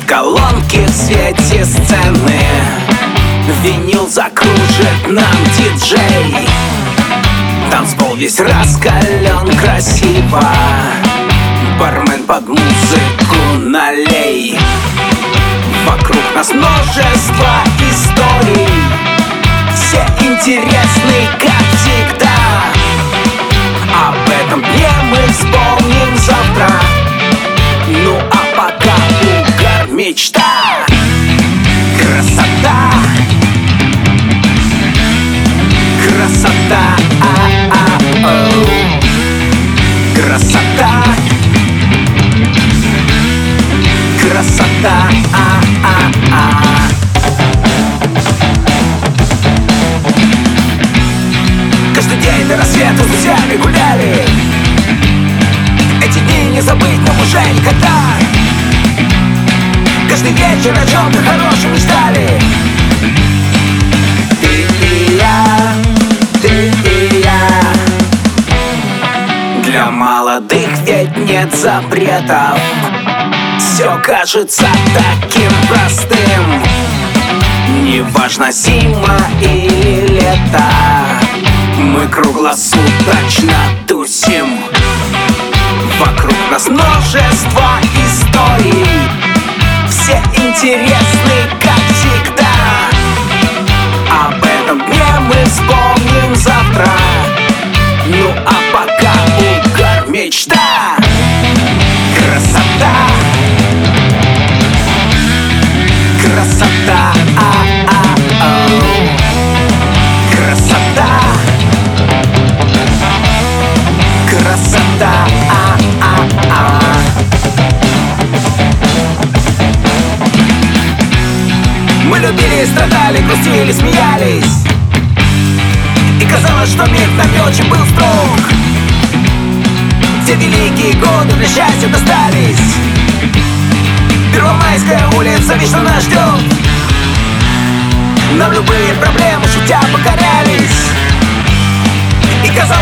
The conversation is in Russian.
колонки в свете сцены. Винил закружит нам диджей. Танцпол весь раскален красиво. Бармен под музыку налей. Вокруг нас множество историй, все интересны, как всегда. Об этом дне мы вспомним завтра. Ну а пока угар, мечта. Красота, красота, красота, красота, Каждый день до рассвета с друзьями гуляли. Эти дни не забыть нам уже никогда. Каждый вечер о чем-то хорошем мечтали. Ты и я, ты и я. Для молодых ведь нет запретов. Все кажется таким простым. Неважно, зима или лето, мы круглосуточно тусим. Вокруг нас множество историй, все интересны, как всегда. Об этом дне мы вспомним завтра. Ну а пока угар, мечта. Красота, красота, красота, красота, Мы любили, страдали, грустили, смеялись. И казалось, что мир нам не очень был строг. Все великие годы для счастья достались. Первомайская улица вечно нас ждет. Нам любые проблемы шутя покорялись. И казалось,